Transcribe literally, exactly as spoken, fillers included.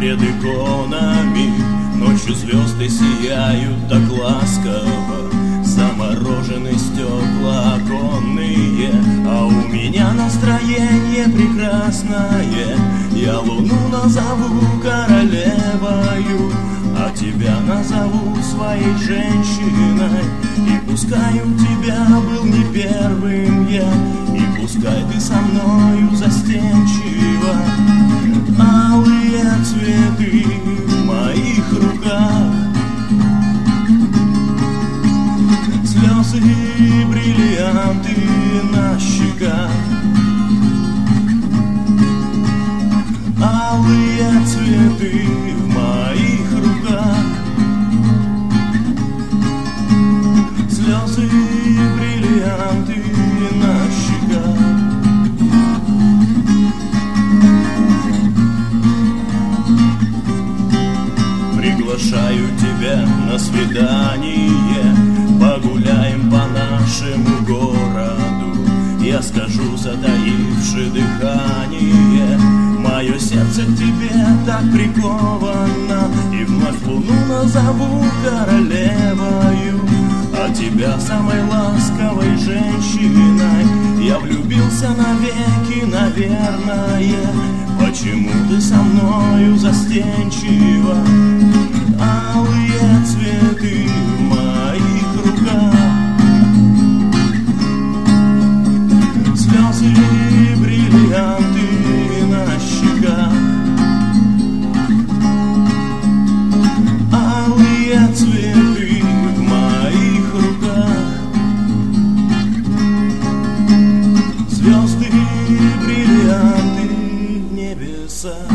пред иконами. Ночью звезды сияют так ласково, заморожены стекла оконные, а у меня настроение прекрасное. Я луну назову королевою, а тебя назову своей женщиной. И пускай у тебя был не первым я, и пускай ты со мною застенчива. Алые цветы в моих руках, слезы и бриллианты на щеках. Алые цветы в моих руках, слезы и бриллианты на щеках. Приглашаю тебя на свидание, погуляем по нашему городу. Я скажу, затаивши дыхание, мое сердце к тебе так приковано. И вновь луну назову королевою, а тебя самой ласковой женщиной. Я влюбился навеки, наверное. Почему ты со мною застенчива? Алые цветы в моих руках, слезы и бриллианты на щеках. Алые цветы в моих руках, звезды и бриллианты в небесах.